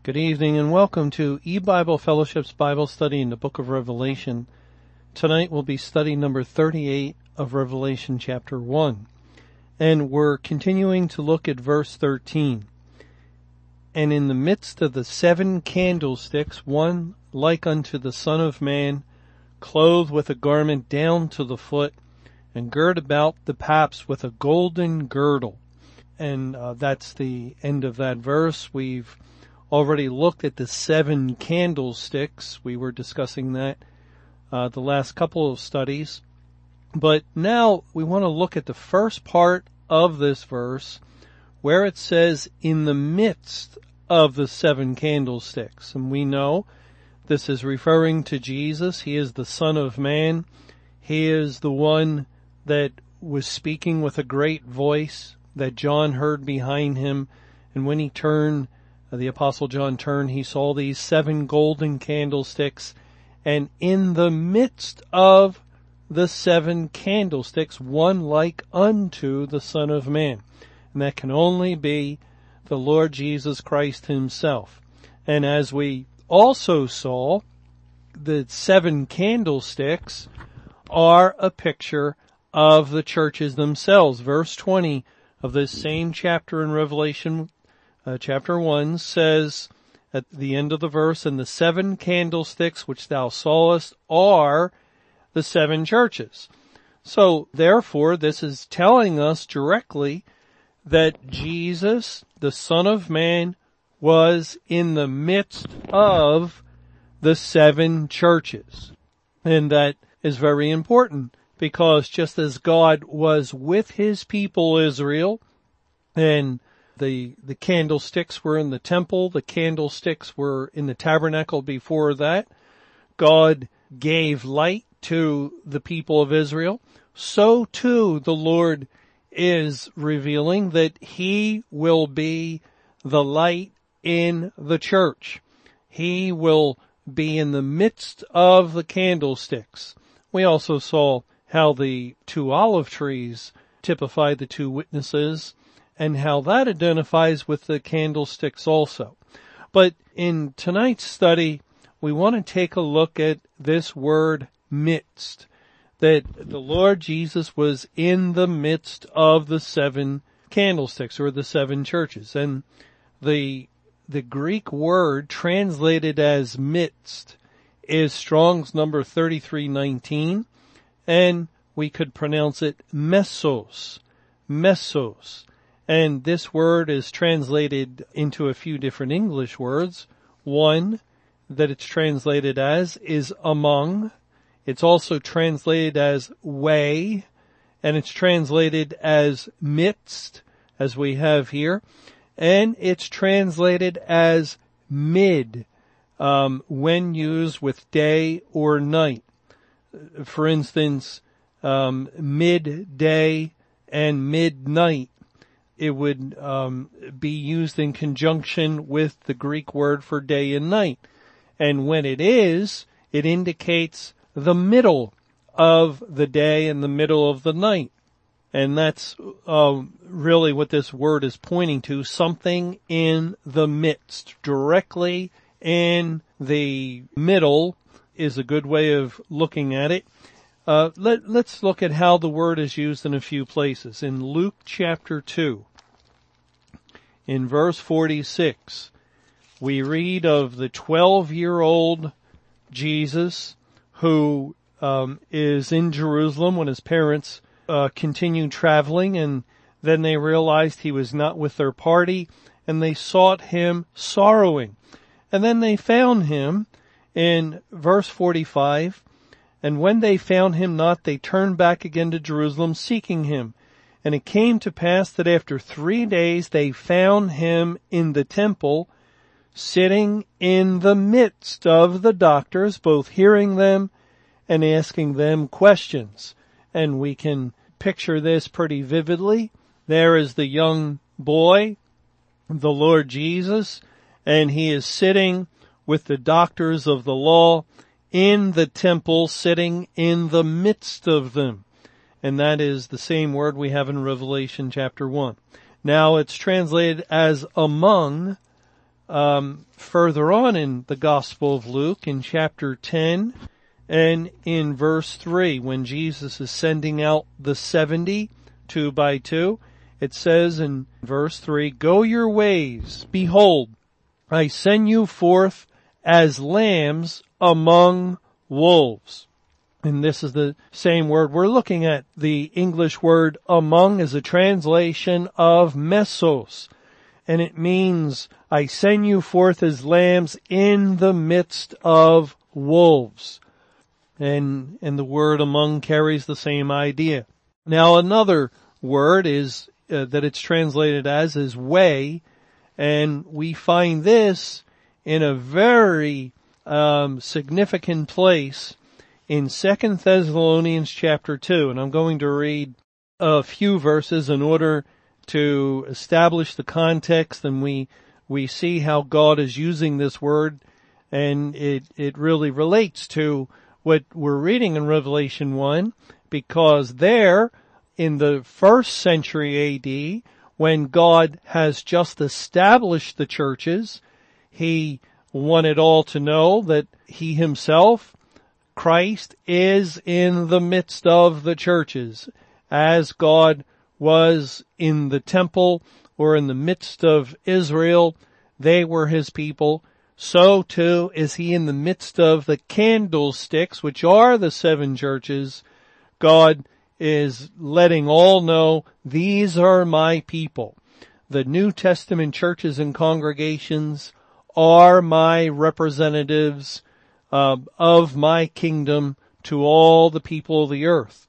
Good evening and welcome to eBible Fellowship's Bible study in the book of Revelation. Tonight will be study number 38 of Revelation chapter 1. And we're continuing to look at verse 13. And in the midst of the 7 candlesticks, one like unto the Son of Man, clothed with a garment down to the foot, and girt about the paps with a golden girdle. And that's the end of that verse. We've already looked at the 7 candlesticks. We were discussing that the last couple of studies. But now we want to look at the first part of this verse where it says, in the midst of the 7 candlesticks. And we know this is referring to Jesus. He is the Son of Man. He is the one that was speaking with a great voice that John heard behind him. And when he turned, the Apostle John turned, he saw these 7 golden candlesticks, and in the midst of the 7 candlesticks, one like unto the Son of Man. And that can only be the Lord Jesus Christ himself. And as we also saw, the 7 candlesticks are a picture of the churches themselves. Verse 20 of this same chapter in Revelation chapter 1 says at the end of the verse, and the 7 candlesticks which thou sawest are the 7 churches. So therefore this is telling us directly that Jesus, the Son of Man, was in the midst of the 7 churches. And that is very important because just as God was with his people Israel, and the candlesticks were in the temple, the candlesticks were in the tabernacle before that, God gave light to the people of Israel. So too the Lord is revealing that he will be the light in the church. He will be in the midst of the candlesticks. We also saw how the 2 olive trees typify the 2 witnesses, and how that identifies with the candlesticks also. But in tonight's study, we want to take a look at this word midst, that the Lord Jesus was in the midst of the 7 candlesticks, or the 7 churches. And the Greek word translated as midst is Strong's number 3319, and we could pronounce it mesos. And this word is translated into a few different English words. One that it's translated as is among. It's also translated as way, and it's translated as midst, as we have here. And it's translated as mid, when used with day or night. For instance, midday and midnight. It would be used in conjunction with the Greek word for day and night. And when it is, it indicates the middle of the day and the middle of the night. And that's really what this word is pointing to, something in the midst. Directly in the middle is a good way of looking at it. Let's look at how the word is used in a few places. In Luke chapter 2, in verse 46, we read of the 12-year-old Jesus who is in Jerusalem when his parents continued traveling, and then they realized he was not with their party, and they sought him sorrowing. And then they found him in verse 45, and when they found him not, they turned back again to Jerusalem seeking him. And it came to pass that after 3 days they found him in the temple, sitting in the midst of the doctors, both hearing them and asking them questions. And we can picture this pretty vividly. There is the young boy, the Lord Jesus, and he is sitting with the doctors of the law in the temple, sitting in the midst of them. And that is the same word we have in Revelation chapter 1. Now it's translated as among further on in the Gospel of Luke in chapter 10 and in verse 3, when Jesus is sending out the 70, 2 by 2, it says in verse 3, "Go your ways, behold, I send you forth as lambs among wolves." And this is the same word we're looking at. The English word among is a translation of mesos. And it means, I send you forth as lambs in the midst of wolves. And the word among carries the same idea. Now another word is, that it's translated as is way. And we find this in a very, significant place in 2 Thessalonians chapter 2. And I'm going to read a few verses in order to establish the context, and we see how God is using this word, and it really relates to what we're reading in Revelation 1, because there, in the 1st century AD, when God has just established the churches, He wanted all to know that He Himself, Christ, is in the midst of the churches, as God was in the temple or in the midst of Israel. They were His people. So too is He in the midst of the candlesticks, which are the 7 churches. God is letting all know, these are my people. The New Testament churches and congregations are my representatives of my kingdom to all the people of the earth.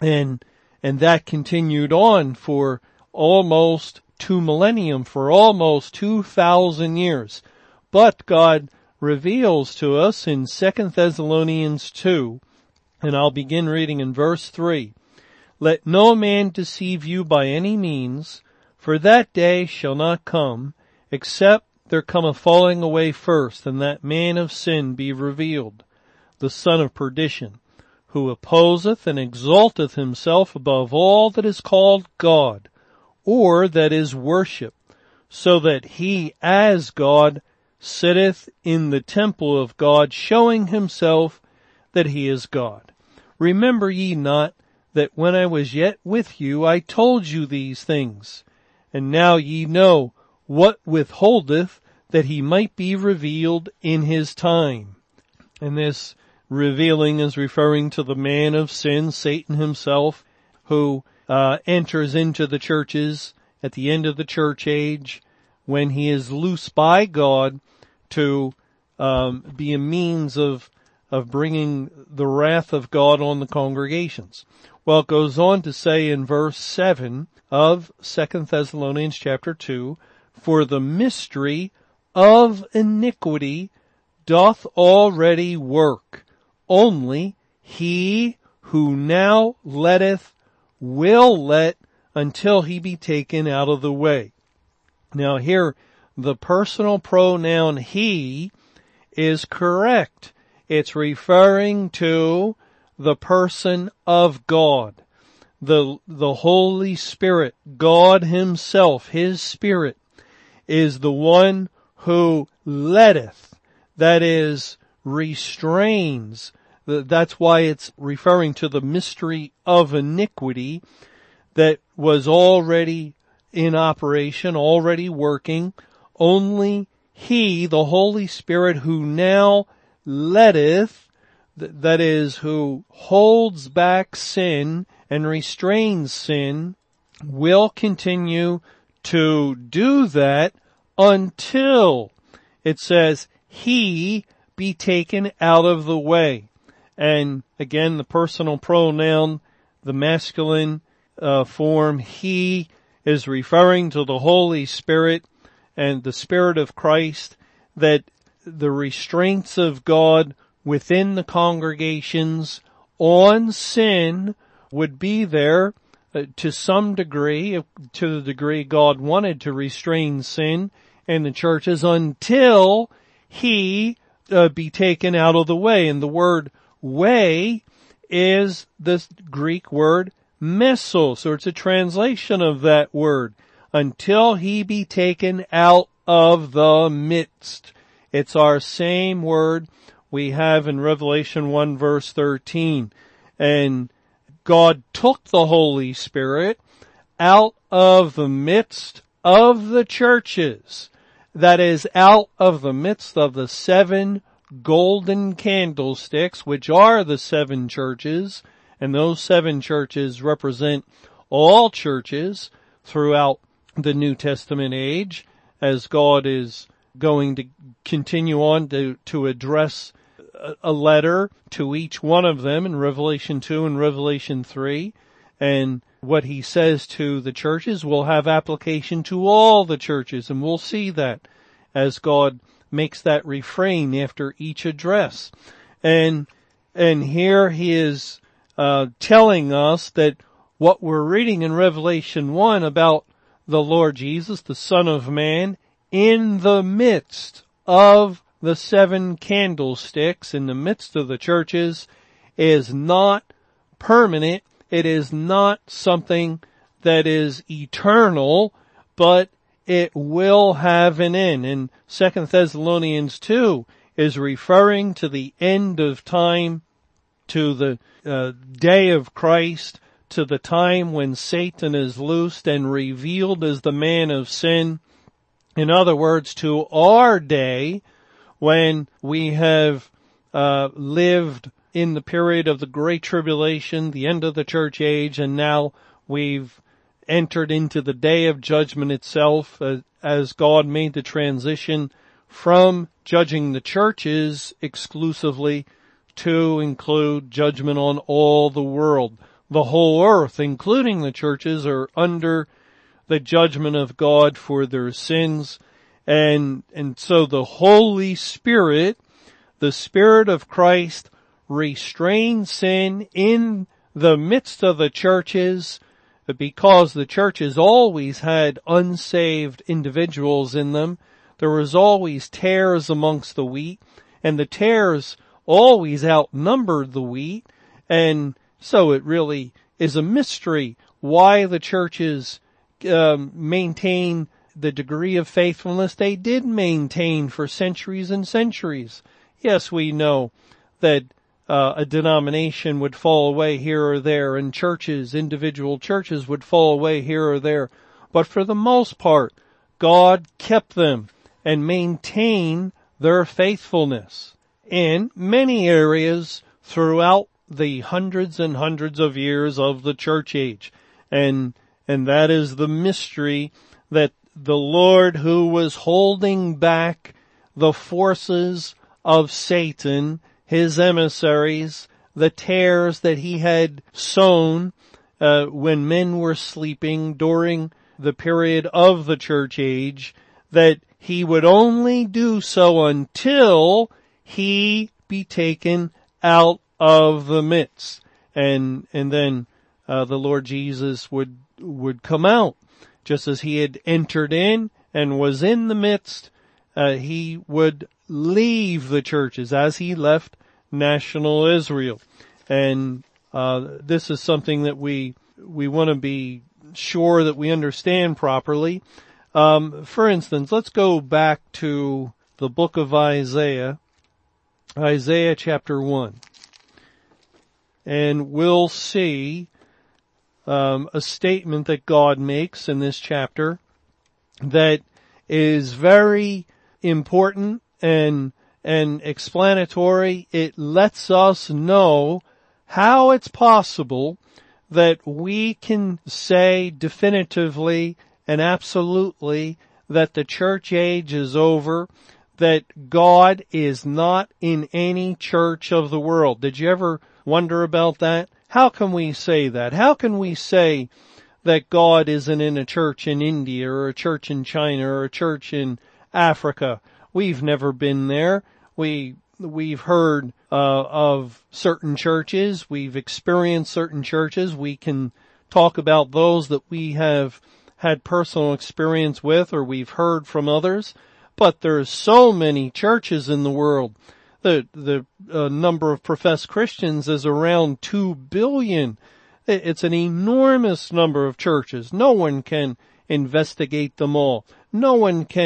And that continued on for almost 2 millennium, for almost 2,000 years. But God reveals to us in 2 Thessalonians 2, and I'll begin reading in verse 3, "Let no man deceive you by any means, for that day shall not come, except there come a falling away first, and that man of sin be revealed, the son of perdition, who opposeth and exalteth himself above all that is called God, or that is worship, so that he as God sitteth in the temple of God, showing himself that he is God. Remember ye not that when I was yet with you, I told you these things, and now ye know what withholdeth, that he might be revealed in his time." And this revealing is referring to the man of sin, Satan himself, who enters into the churches at the end of the church age when he is loosed by God to be a means of bringing the wrath of God on the congregations. Well, it goes on to say in verse 7 of 2 Thessalonians chapter 2, "For the mystery of iniquity doth already work. Only he who now letteth will let until he be taken out of the way." Now here, the personal pronoun he is correct. It's referring to the person of God, the Holy Spirit. God Himself, His Spirit, is the one who letteth, that is, restrains. That's why it's referring to the mystery of iniquity that was already in operation, already working. Only He, the Holy Spirit, who now letteth, that is, who holds back sin and restrains sin, will continue to do that until, it says, He be taken out of the way. And again, the personal pronoun, the masculine form, he, is referring to the Holy Spirit and the Spirit of Christ, that the restraints of God within the congregations on sin would be there to some degree, to the degree God wanted to restrain sin in the churches, until He be taken out of the way. And the word way is the Greek word mesos, or it's a translation of that word. Until He be taken out of the midst. It's our same word we have in Revelation 1 verse 13. And God took the Holy Spirit out of the midst of the churches. That is, out of the midst of the 7 golden candlesticks, which are the 7 churches. And those 7 churches represent all churches throughout the New Testament age, as God is going to continue on to address a letter to each one of them in Revelation 2 and Revelation 3. And what he says to the churches will have application to all the churches. And we'll see that as God makes that refrain after each address. And here he is telling us that what we're reading in Revelation 1 about the Lord Jesus, the Son of Man, in the midst of the 7 candlesticks, in the midst of the churches, is not permanent. It is not something that is eternal, but it will have an end. And 2 Thessalonians 2 is referring to the end of time, to the day of Christ, to the time when Satan is loosed and revealed as the man of sin. In other words, to our day, when we have lived in the period of the Great Tribulation, the end of the church age, and now we've entered into the day of judgment itself, as God made the transition from judging the churches exclusively to include judgment on all the world. The whole earth, including the churches, are under the judgment of God for their sins. And so the Holy Spirit, the Spirit of Christ, restrains sin in the midst of the churches, because the churches always had unsaved individuals in them. There was always tares amongst the wheat, and the tares always outnumbered the wheat. And so it really is a mystery why the churches maintain the degree of faithfulness they did maintain for centuries and centuries. Yes, we know that a denomination would fall away here or there, and churches, individual churches, would fall away here or there. But for the most part, God kept them and maintained their faithfulness in many areas throughout the hundreds and hundreds of years of the church age. And that is the mystery that the Lord, who was holding back the forces of Satan, his emissaries, the tares that he had sown when men were sleeping during the period of the church age, that he would only do so until he be taken out of the midst. And then the Lord Jesus would come out. Just as he had entered in and was in the midst, he would leave the churches as he left national Israel. And this is something that we want to be sure that we understand properly. For instance, let's go back to the book of Isaiah, Isaiah chapter 1. And we'll see a statement that God makes in this chapter that is very important and explanatory. It lets us know how it's possible that we can say definitively and absolutely that the church age is over, that God is not in any church of the world. Did you ever wonder about that? How can we say that? How can we say that God isn't in a church in India or a church in China or a church in Africa? We've never been there. We've heard of certain churches. We've experienced certain churches. We can talk about those that we have had personal experience with or we've heard from others. But there's so many churches in the world. The number of professed Christians is around 2 billion. It's an enormous number of churches. No one can investigate them all. No one can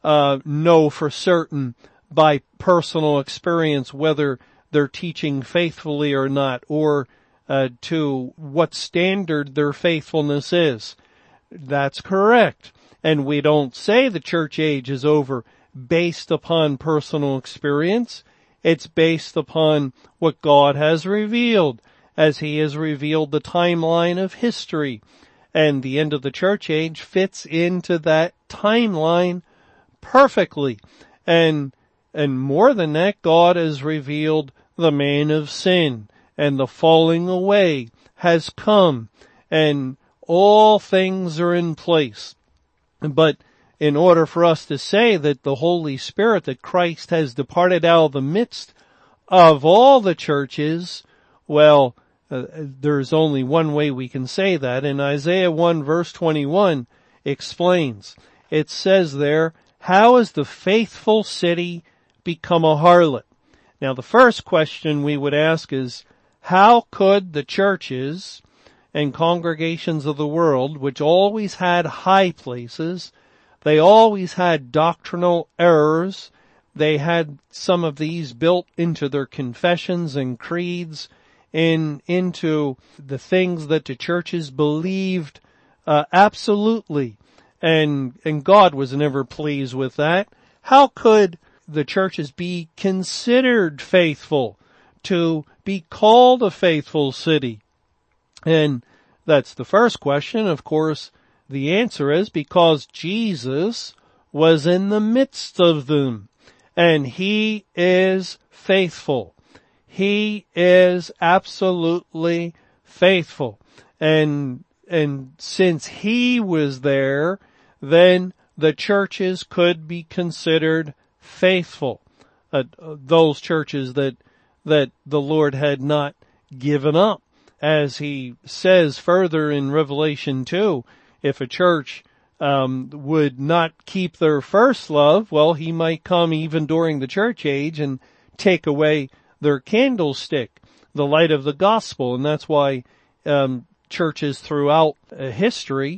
know for certain by personal experience whether they're teaching faithfully or not, or to what standard their faithfulness is. That's correct. And we don't say the church age is over based upon personal experience. It's based upon what God has revealed, as He has revealed the timeline of history. And the end of the church age fits into that timeline perfectly. And more than that, God has revealed the man of sin, and the falling away has come, and all things are in place. But in order for us to say that the Holy Spirit, that Christ has departed out of the midst of all the churches, well, there's only one way we can say that. And Isaiah 1 verse 21 explains. It says there, how has the faithful city become a harlot? Now the first question we would ask is, how could the churches and congregations of the world, which always had high places, they always had doctrinal errors, they had some of these built into their confessions and creeds, into the things that the churches believed absolutely, and God was never pleased with that. How could the churches be considered faithful, to be called a faithful city? And that's the first question. Of course, the answer is because Jesus was in the midst of them, and He is faithful. He is absolutely faithful. And since He was there, then the churches could be considered faithful. Those churches that the Lord had not given up. As He says further in Revelation 2, if a church would not keep their first love, well, He might come even during the church age and take away their candlestick, the light of the gospel. And that's why churches throughout history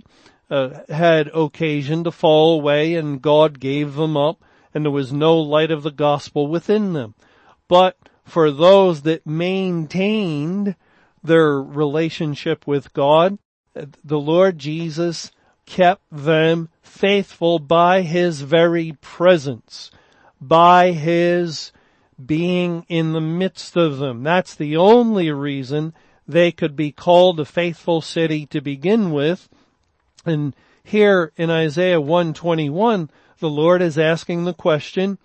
had occasion to fall away, and God gave them up, and there was no light of the gospel within them. But for those that maintained their relationship with God, the Lord Jesus kept them faithful by His very presence, by His being in the midst of them. That's the only reason they could be called a faithful city to begin with. And here in Isaiah 1:21, the Lord is asking the question,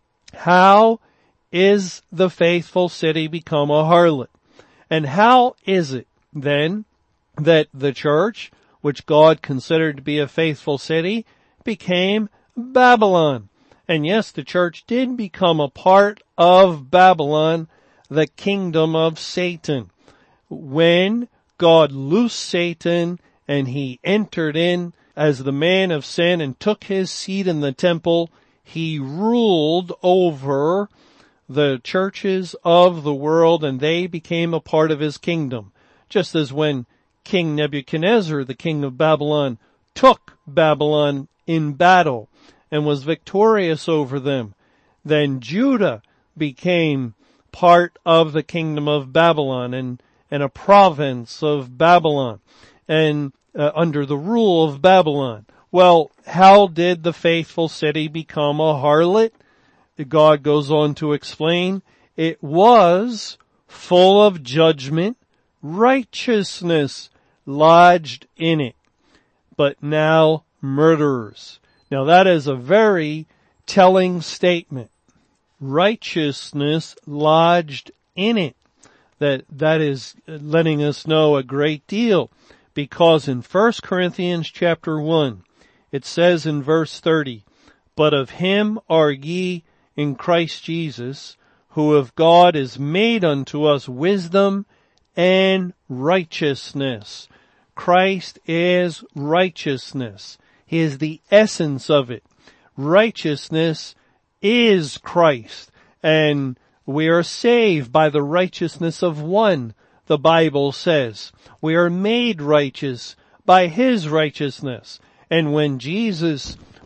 how is the faithful city become a harlot? And how is it then that the church, which God considered to be a faithful city, became Babylon? And yes, the church did become a part of Babylon, the kingdom of Satan. When God loosed Satan and he entered in as the man of sin and took his seat in the temple, he ruled over the churches of the world, and they became a part of his kingdom. Just as when King Nebuchadnezzar, the king of Babylon, took Babylon in battle and was victorious over them, then Judah became part of the kingdom of Babylon and a province of Babylon and under the rule of Babylon. Well, how did the faithful city become a harlot? God goes on to explain, it was full of judgment, righteousness lodged in it, but now murderers. Now that is a very telling statement. Righteousness lodged in it. That is letting us know a great deal, because in 1 Corinthians chapter 1, it says in verse 30, but of Him are ye in Christ Jesus, who of God is made unto us wisdom and righteousness. Christ is righteousness. He is the essence of it. Righteousness is Christ, and we are saved by the righteousness of one, the Bible says. We are made righteous by His righteousness. And when Jesus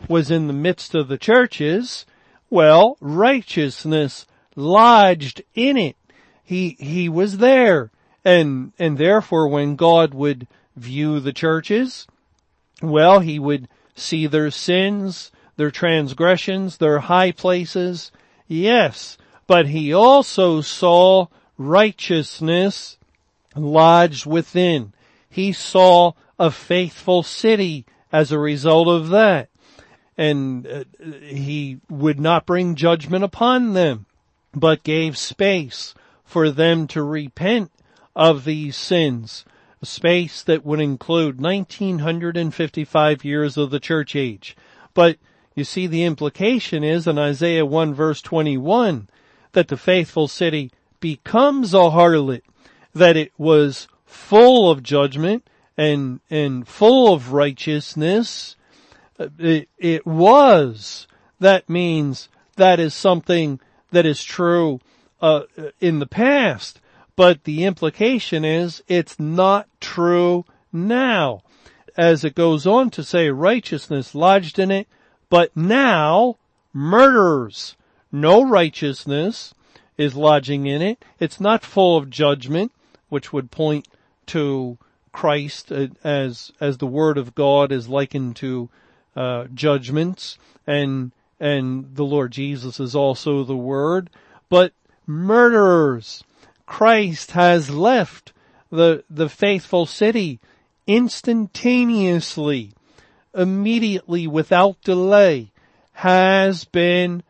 was in the midst of the churches, well, righteousness lodged in it. He was there. And therefore when God would view the churches, well, he would see their sins, their transgressions, their high places. Yes, but he also saw righteousness lodged within. He saw a faithful city as a result of that. And he would not bring judgment upon them, but gave space for them to repent of these sins. A space that would include 1955 years of the church age. But you see, the implication is in Isaiah 1 verse 21 that the faithful city becomes a harlot, that it was full of judgment and full of righteousness. It was. That means that is something that is true in the past. But the implication is it's not true now. As it goes on to say, righteousness lodged in it, but now murderers. No righteousness is lodging in it. It's not full of judgment, which would point to Christ as the Word of God is likened to judgments, and the Lord Jesus is also the Word. But murderers. Christ has left the faithful city instantaneously, immediately, without delay, has been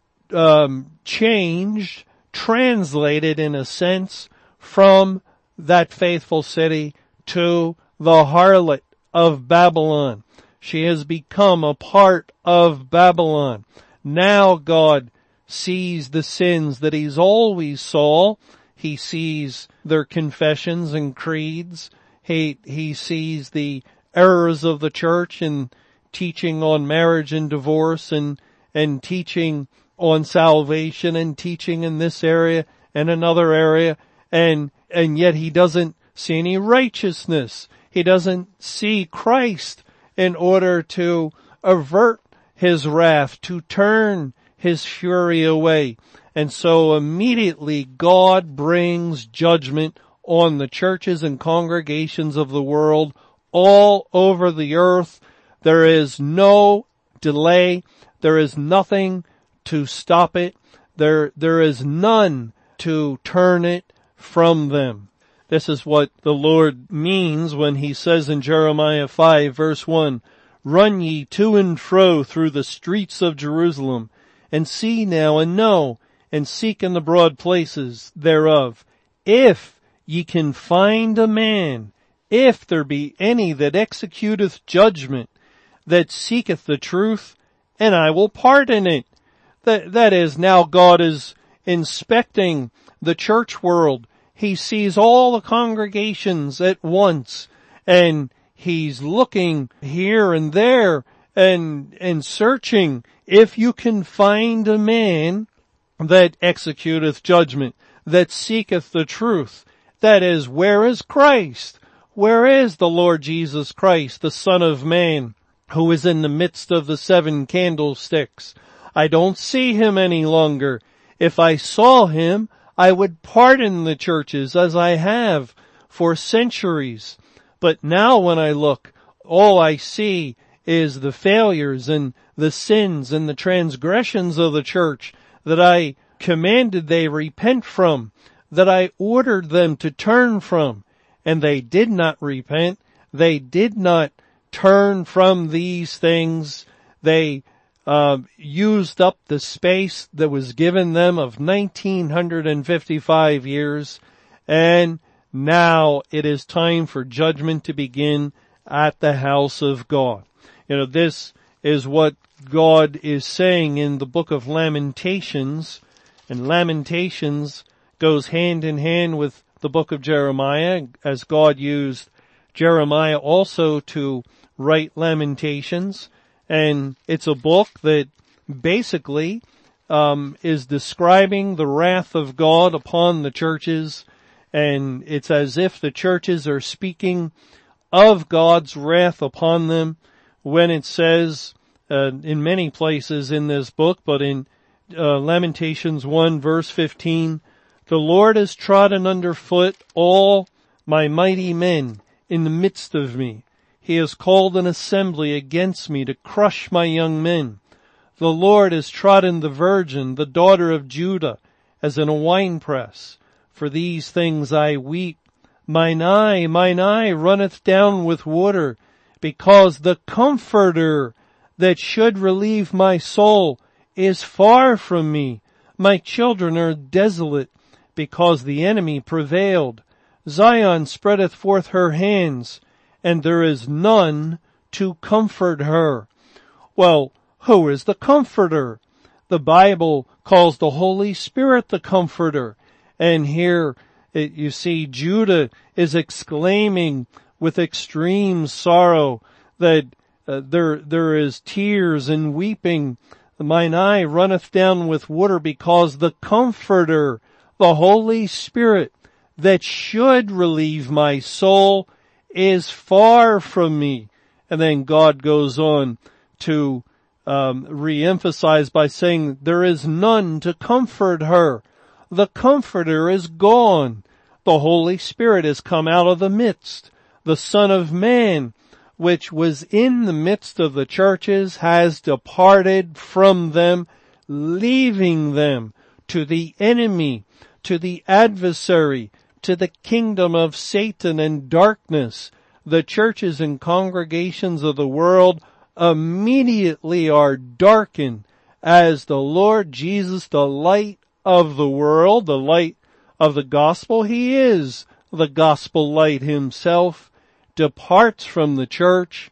changed, translated in a sense, from that faithful city to the harlot of Babylon. She has become a part of Babylon. Now God sees the sins that he's always saw. He sees their confessions and creeds. He sees the errors of the church in teaching on marriage and divorce and teaching on salvation and teaching in this area and another area. And yet he doesn't see any righteousness. He doesn't see Christ in order to avert his wrath, to turn his fury away. And so immediately God brings judgment on the churches and congregations of the world all over the earth. There is no delay. There is nothing to stop it. There is none to turn it from them. This is what the Lord means when he says in Jeremiah 5 verse 1, "Run ye to and fro through the streets of Jerusalem, and see now and know, and seek in the broad places thereof, if ye can find a man, if there be any that executeth judgment, that seeketh the truth, and I will pardon it." That is, now God is inspecting the church world. He sees all the congregations at once, and he's looking here and there and searching. If you can find a man that executeth judgment, that seeketh the truth. That is, where is Christ? Where is the Lord Jesus Christ, the Son of Man, who is in the midst of the 7 candlesticks? I don't see him any longer. If I saw him, I would pardon the churches as I have for centuries. But now when I look, all I see is the failures and the sins and the transgressions of the church that I commanded they repent from, that I ordered them to turn from, and they did not repent. They did not turn from these things. They used up the space that was given them of 1955 years, and now it is time for judgment to begin at the house of God. This is what God is saying in the book of Lamentations, and Lamentations goes hand in hand with the book of Jeremiah, as God used Jeremiah also to write Lamentations. And it's a book that basically is describing the wrath of God upon the churches, and it's as if the churches are speaking of God's wrath upon them when it says in many places in this book, but in Lamentations 1 verse 15, the Lord has trodden underfoot all my mighty men in the midst of me. He has called an assembly against me to crush my young men. The Lord has trodden the virgin, the daughter of Judah, as in a winepress. For these things I weep. Mine eye runneth down with water, because the Comforter that should relieve my soul is far from me. My children are desolate, because the enemy prevailed. Zion spreadeth forth her hands, and there is none to comfort her. Well, who is the Comforter? The Bible calls the Holy Spirit the Comforter. And here you see Judah is exclaiming with extreme sorrow that there is tears and weeping. Mine eye runneth down with water, because the Comforter, the Holy Spirit, that should relieve my soul is far from me. And then God goes on to re-emphasize by saying there is none to comfort her. The Comforter is gone. The Holy Spirit has come out of the midst. The Son of Man, which was in the midst of the churches, has departed from them, leaving them to the enemy, to the adversary, to the kingdom of Satan and darkness. The churches and congregations of the world immediately are darkened as the Lord Jesus, the light of the world, the light of the gospel, he is the gospel light himself, departs from the church,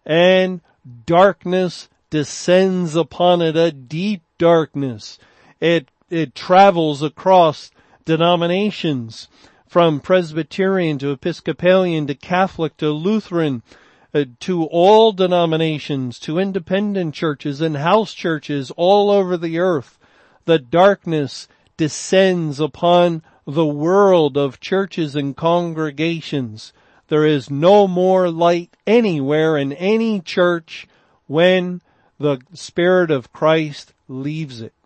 and darkness descends upon it, a deep darkness. It travels across denominations, from Presbyterian to Episcopalian to Catholic to Lutheran, to all denominations, to independent churches and house churches all over the earth. The darkness descends upon the world of churches and congregations. There is no more light anywhere in any church when the Spirit of Christ leaves it.